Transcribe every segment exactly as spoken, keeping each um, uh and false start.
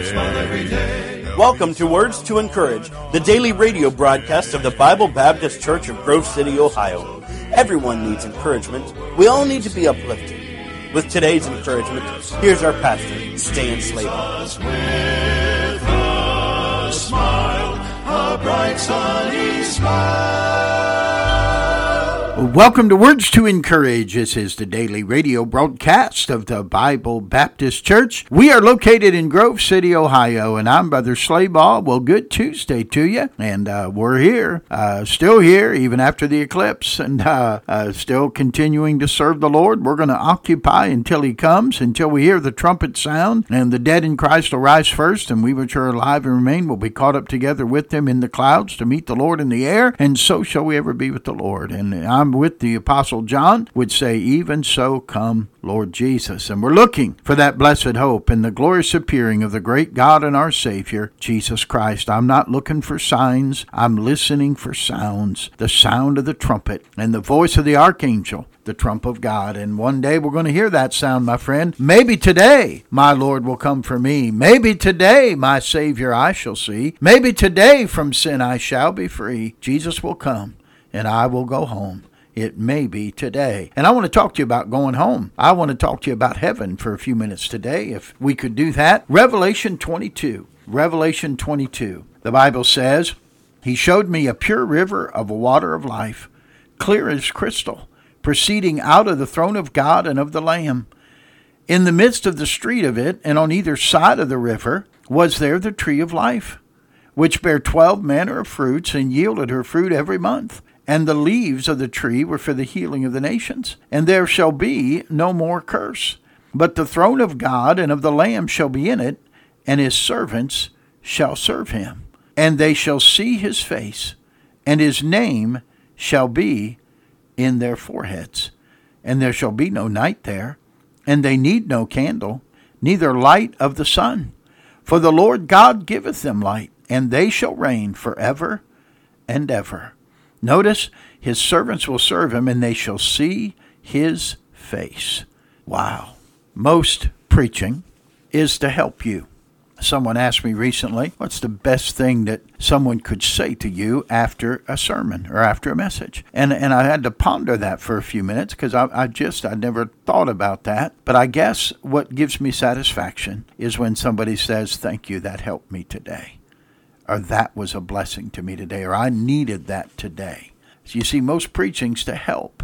Welcome to Words to Encourage, the daily radio broadcast of the Bible Baptist Church of Grove City, Ohio. Everyone needs encouragement. We all need to be uplifted. With today's encouragement, here's our pastor, Stan Slabaugh. With a smile, a bright sunny smile. Welcome to Words to Encourage. This is the daily radio broadcast of the Bible Baptist Church. We are located in Grove City, Ohio, and I'm Brother Slabaugh. Well, good Tuesday to you, and uh, we're here, uh, still here, even after the eclipse, and uh, uh, still continuing to serve the Lord. We're going to occupy until He comes, until we hear the trumpet sound, and the dead in Christ will rise first, and we which are alive and remain will be caught up together with them in the clouds to meet the Lord in the air, and so shall we ever be with the Lord. And I'm with the Apostle John, would say, even so come Lord Jesus. And we're looking for that blessed hope and the glorious appearing of the great God and our Savior, Jesus Christ. I'm not looking for signs. I'm listening for sounds, the sound of the trumpet and the voice of the archangel, the trump of God. And one day we're going to hear that sound, my friend. Maybe today my Lord will come for me. Maybe today my Savior I shall see. Maybe today from sin I shall be free. Jesus will come and I will go home. It may be today. And I want to talk to you about going home. I want to talk to you about heaven for a few minutes today, if we could do that. Revelation twenty-two. Revelation twenty-two. The Bible says, He showed me a pure river of water of life, clear as crystal, proceeding out of the throne of God and of the Lamb. In the midst of the street of it, and on either side of the river, was there the tree of life, which bare twelve manner of fruits, and yielded her fruit every month. And the leaves of the tree were for the healing of the nations. And there shall be no more curse. But the throne of God and of the Lamb shall be in it, and his servants shall serve him. And they shall see his face, and his name shall be in their foreheads. And there shall be no night there, and they need no candle, neither light of the sun. For the Lord God giveth them light, and they shall reign forever and ever. Notice, his servants will serve him, and they shall see his face. Wow. Most preaching is to help you. Someone asked me recently, what's the best thing that someone could say to you after a sermon or after a message? And and I had to ponder that for a few minutes because I, I just, I never thought about that. But I guess what gives me satisfaction is when somebody says, thank you, that helped me today. Or that was a blessing to me today, or I needed that today. So you see, most preaching's to help,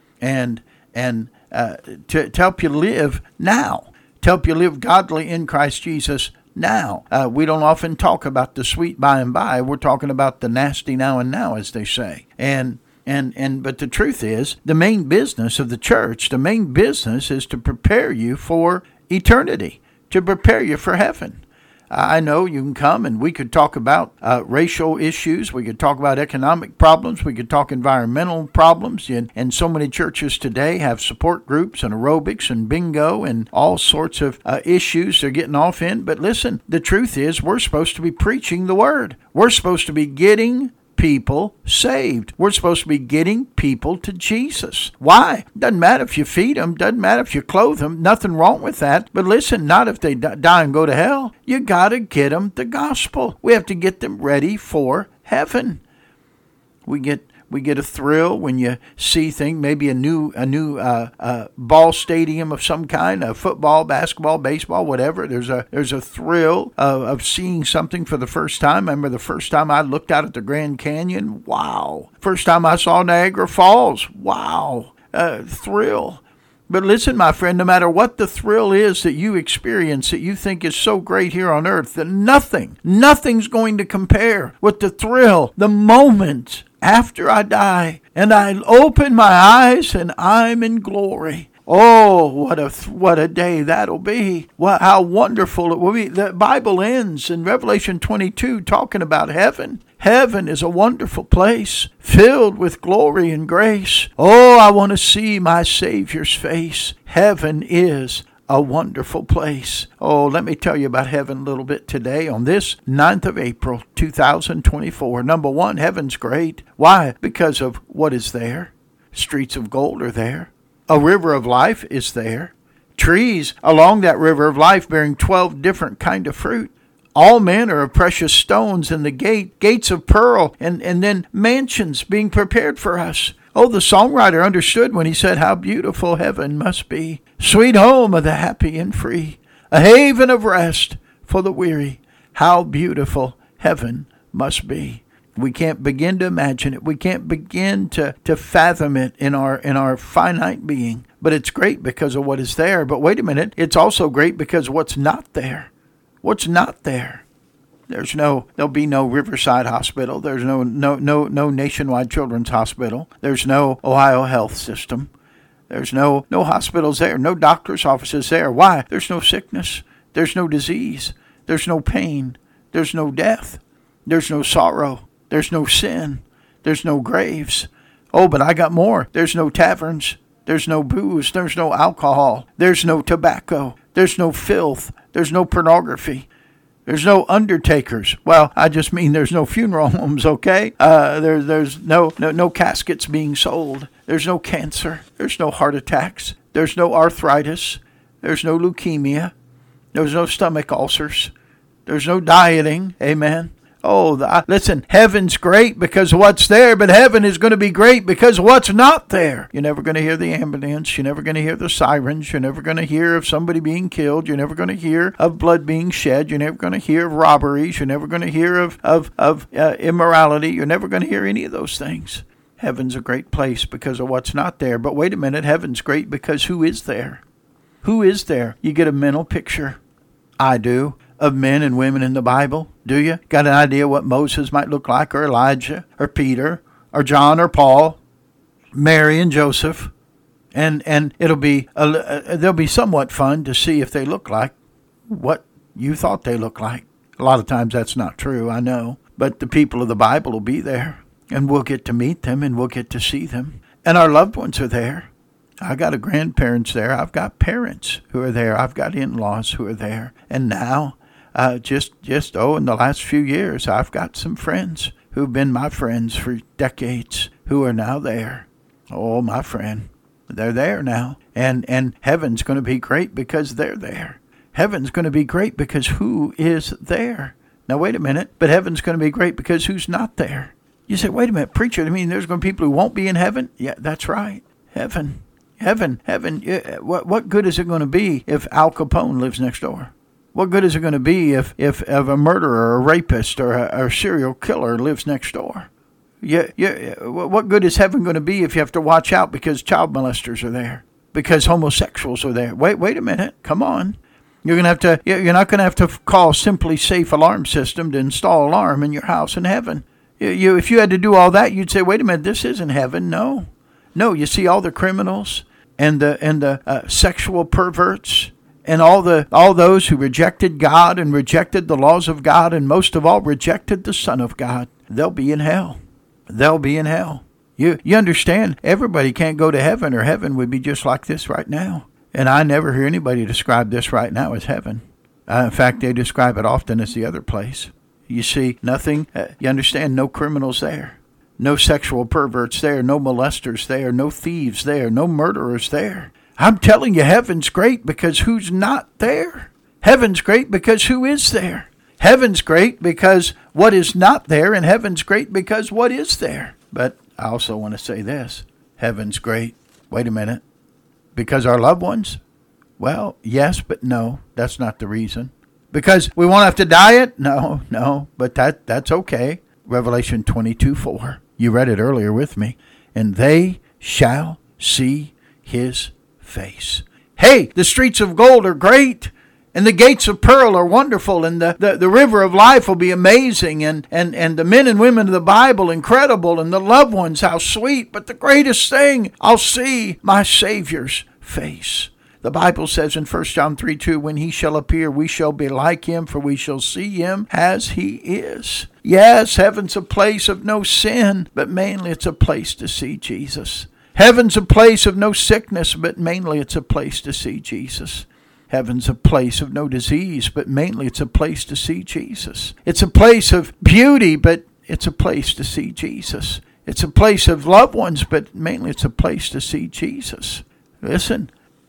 and and uh, to, to help you live now, to help you live godly in Christ Jesus now. Uh, we don't often talk about the sweet by and by. We're talking about the nasty now and now, as they say. And and and but the truth is, the main business of the church, the main business is to prepare you for eternity, to prepare you for heaven. I know you can come and we could talk about uh, racial issues. We could talk about economic problems. We could talk environmental problems. And, and so many churches today have support groups and aerobics and bingo and all sorts of uh, issues they're getting off in. But listen, the truth is we're supposed to be preaching the word. We're supposed to be getting people saved. We're supposed to be getting people to Jesus. Why? Doesn't matter if you feed them. Doesn't matter if you clothe them. Nothing wrong with that. But listen, not if they die and go to hell. You got to get them the gospel. We have to get them ready for heaven. We get We get a thrill when you see things, maybe a new a new uh, uh, ball stadium of some kind, a football, basketball, baseball, whatever. There's a there's a thrill of, of seeing something for the first time. I remember the first time I looked out at the Grand Canyon. Wow. First time I saw Niagara Falls. Wow. Uh, thrill. But listen, my friend, no matter what the thrill is that you experience that you think is so great here on earth, that nothing, nothing's going to compare with the thrill, the moment after I die and I open my eyes and I'm in glory. Oh, what a what a day that'll be. What, how wonderful it will be. The Bible ends in Revelation twenty-two talking about heaven. Heaven is a wonderful place filled with glory and grace. Oh, I want to see my Savior's face. Heaven is a wonderful place. Oh, let me tell you about heaven a little bit today on this ninth of April, two thousand twenty-four. Number one, heaven's great. Why? Because of what is there. Streets of gold are there. A river of life is there. Trees along that river of life bearing twelve different kind of fruit. All men are of precious stones, and the gate, gates of pearl, and, and then mansions being prepared for us. Oh, the songwriter understood when he said, how beautiful heaven must be. Sweet home of the happy and free, a haven of rest for the weary. How beautiful heaven must be. We can't begin to imagine it. We can't begin to, to fathom it in our in our finite being. But it's great because of what is there. But wait a minute, it's also great because of what's not there. What's not there? There's no, there'll be no Riverside Hospital. There's no, no, no, no Nationwide Children's Hospital. There's no Ohio Health System. There's no, no hospitals there. No doctor's offices there. Why? There's no sickness. There's no disease. There's no pain. There's no death. There's no sorrow. There's no sin. There's no graves. Oh, but I got more. There's no taverns. There's no booze. There's no alcohol. There's no tobacco. There's no filth. There's no pornography. There's no undertakers. Well, I just mean there's no funeral homes, okay? Uh, there, there's no, no, no caskets being sold. There's no cancer. There's no heart attacks. There's no arthritis. There's no leukemia. There's no stomach ulcers. There's no dieting. Amen. Oh, the, listen, heaven's great because of what's there, but heaven is going to be great because of what's not there. You're never going to hear the ambulance. You're never going to hear the sirens. You're never going to hear of somebody being killed. You're never going to hear of blood being shed. You're never going to hear of robberies. You're never going to hear of, of, of uh, immorality. You're never going to hear any of those things. Heaven's a great place because of what's not there. But wait a minute, heaven's great because who is there? Who is there? You get a mental picture. I do. Of men and women in the Bible, do you? Got an idea what Moses might look like, or Elijah, or Peter, or John, or Paul, Mary and Joseph, and and it'll be a, uh, they'll be somewhat fun to see if they look like what you thought they looked like. A lot of times that's not true, I know, but the people of the Bible will be there, and we'll get to meet them, and we'll get to see them, and our loved ones are there. I got a grandparents there. I've got parents who are there. I've got in-laws who are there, and now. Uh, just, just, oh, in the last few years, I've got some friends who've been my friends for decades who are now there. Oh, my friend, they're there now. And, and heaven's going to be great because they're there. Heaven's going to be great because who is there? Now, wait a minute, but heaven's going to be great because who's not there? You say, wait a minute, preacher, I mean, there's going to be people who won't be in heaven? Yeah, that's right. Heaven, heaven, heaven. What, what good is it going to be if Al Capone lives next door? What good is it going to be if, if, if a murderer, or a rapist, or a, or a serial killer lives next door? Yeah, yeah. What good is heaven going to be if you have to watch out because child molesters are there, because homosexuals are there? Wait, wait a minute. Come on. You're going to have to. You're not going to have to call Simply Safe Alarm System to install alarm in your house in heaven. You, you, if you had to do all that, you'd say, wait a minute, this isn't heaven. No, no. You see all the criminals and the and the uh, sexual perverts. And all the all those who rejected God and rejected the laws of God and most of all rejected the Son of God, they'll be in hell. They'll be in hell. You you understand, everybody can't go to heaven, or heaven would be just like this right now. And I never hear anybody describe this right now as heaven. Uh, in fact, they describe it often as the other place. You see, nothing, uh, you understand, no criminals there. No sexual perverts there, no molesters there, no thieves there, no murderers there. I'm telling you, heaven's great because who's not there? Heaven's great because who is there? Heaven's great because what is not there, and heaven's great because what is there. But I also want to say this. Heaven's great. Wait a minute. Because our loved ones? Well, yes, but no. That's not the reason. Because we won't have to diet? No, no. But that that's okay. Revelation twenty-two four. You read it earlier with me. And they shall see his face. Hey, the streets of gold are great, and the gates of pearl are wonderful, and the, the, the river of life will be amazing, and, and, and the men and women of the Bible incredible, and the loved ones, how sweet. But the greatest thing, I'll see my Savior's face. The Bible says in First John three two, when he shall appear, we shall be like him, for we shall see him as he is. Yes, heaven's a place of no sin, but mainly it's a place to see Jesus. Heaven's a place of no sickness, but mainly it's a place to see Jesus. Heaven's a place of no disease, but mainly it's a place to see Jesus. It's a place of beauty, but it's a place to see Jesus. It's a place of loved ones, but mainly it's a place to see Jesus. Listen,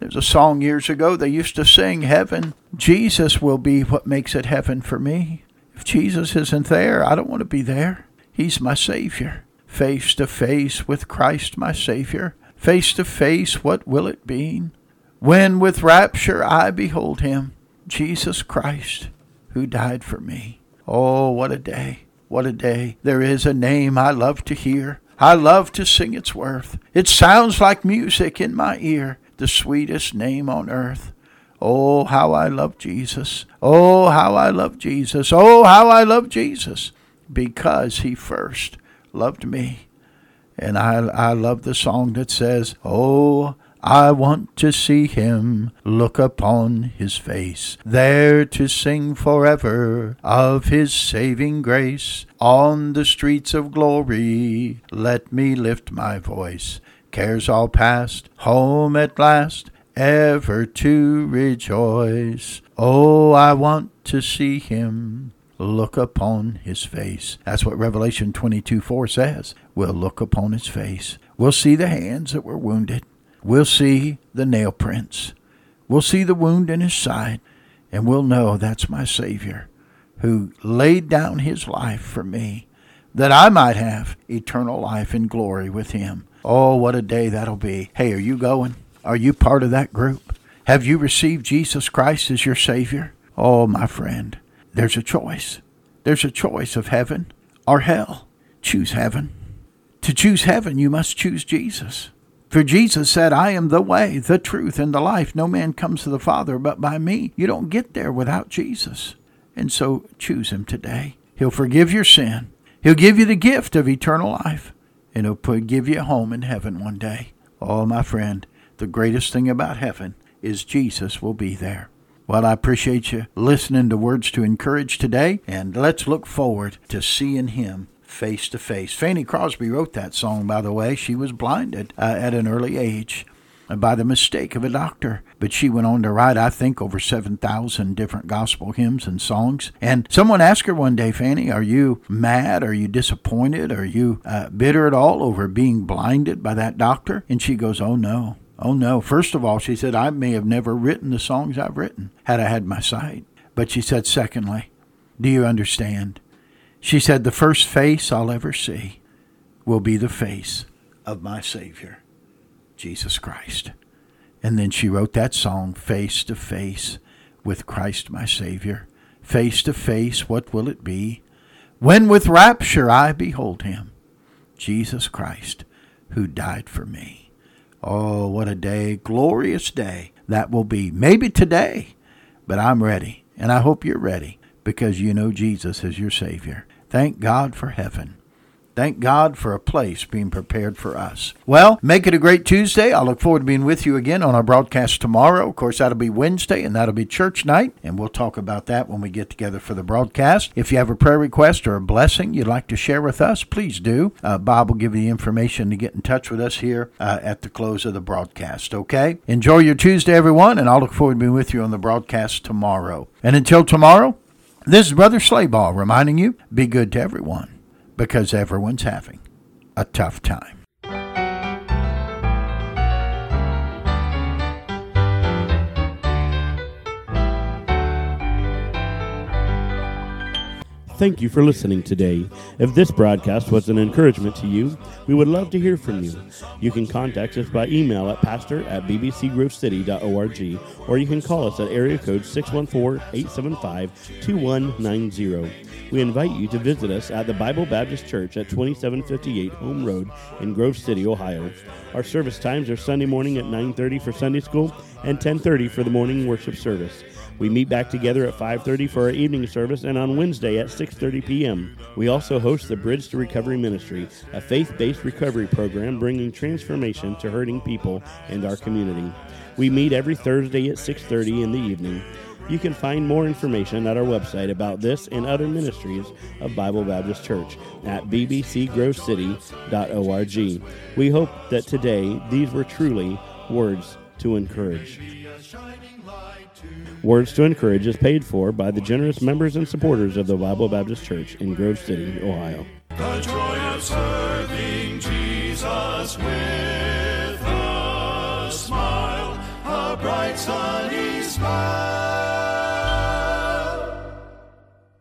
There's a song years ago they used to sing, heaven, Jesus will be what makes it heaven for me. If Jesus isn't there, I don't want to be there. He's my Savior. Face to face with Christ my Savior. Face to face, what will it be? When with rapture I behold him, Jesus Christ, who died for me. Oh, what a day, what a day. There is a name I love to hear. I love to sing its worth. It sounds like music in my ear, the sweetest name on earth. Oh, how I love Jesus. Oh, how I love Jesus. Oh, how I love Jesus, because he first loved me. And I, I love the song that says, oh, I want to see him, look upon his face, there to sing forever of his saving grace. On the streets of glory, let me lift my voice. Cares all past, home at last, ever to rejoice. Oh, I want to see him, look upon his face. That's what Revelation twenty-two four says. We'll look upon his face. We'll see the hands that were wounded. We'll see the nail prints. We'll see the wound in his side. And we'll know that's my Savior who laid down his life for me, that I might have eternal life in glory with him. Oh, what a day that'll be. Hey, are you going? Are you part of that group? Have you received Jesus Christ as your Savior? Oh, my friend, there's a choice. There's a choice of heaven or hell. Choose heaven. To choose heaven, you must choose Jesus. For Jesus said, I am the way, the truth, and the life. No man comes to the Father but by me. You don't get there without Jesus. And so choose him today. He'll forgive your sin. He'll give you the gift of eternal life. And he'll put, give you a home in heaven one day. Oh, my friend, the greatest thing about heaven is Jesus will be there. Well, I appreciate you listening to Words to Encourage today. And let's look forward to seeing him face to face. Fanny Crosby wrote that song, by the way. She was blinded uh, at an early age by the mistake of a doctor. But she went on to write, I think, over seven thousand different gospel hymns and songs. And someone asked her one day, Fanny, are you mad? Are you disappointed? Are you uh, bitter at all over being blinded by that doctor? And she goes, oh, no. Oh, no. First of all, she said, I may have never written the songs I've written had I had my sight. But she said, secondly, do you understand? She said, the first face I'll ever see will be the face of my Savior, Jesus Christ. And then she wrote that song, Face to Face with Christ my Savior. Face to face, what will it be? When with rapture I behold him, Jesus Christ, who died for me. Oh, what a day, glorious day that will be. Maybe today, but I'm ready, and I hope you're ready, because you know Jesus is your Savior. Thank God for heaven. Thank God for a place being prepared for us. Well, make it a great Tuesday. I look forward to being with you again on our broadcast tomorrow. Of course, that'll be Wednesday, and that'll be church night, and we'll talk about that when we get together for the broadcast. If you have a prayer request or a blessing you'd like to share with us, please do. Uh, Bob will give you the information to get in touch with us here uh, at the close of the broadcast, okay? Enjoy your Tuesday, everyone, and I'll look forward to being with you on the broadcast tomorrow. And until tomorrow, this is Brother Slayball reminding you, be good to everyone, because everyone's having a tough time. Thank you for listening today. If this broadcast was an encouragement to you, we would love to hear from you. You can contact us by email at pastor at b b c grove city dot org, or you can call us at area code six one four, eight seven five, two one nine zero. We invite you to visit us at the Bible Baptist Church at twenty-seven fifty-eight Home Road in Grove City, Ohio. Our service times are Sunday morning at nine thirty for Sunday school and ten thirty for the morning worship service. We meet back together at five thirty for our evening service and on Wednesday at six thirty p.m. We also host the Bridge to Recovery Ministry, a faith-based recovery program bringing transformation to hurting people and our community. We meet every Thursday at six thirty in the evening. You can find more information at our website about this and other ministries of Bible Baptist Church at b b c grove city dot org. We hope that today these were truly words to encourage. Words to Encourage is paid for by the generous members and supporters of the Bible Baptist Church in Grove City, Ohio. The joy of serving Jesus with a smile, a sunny smile.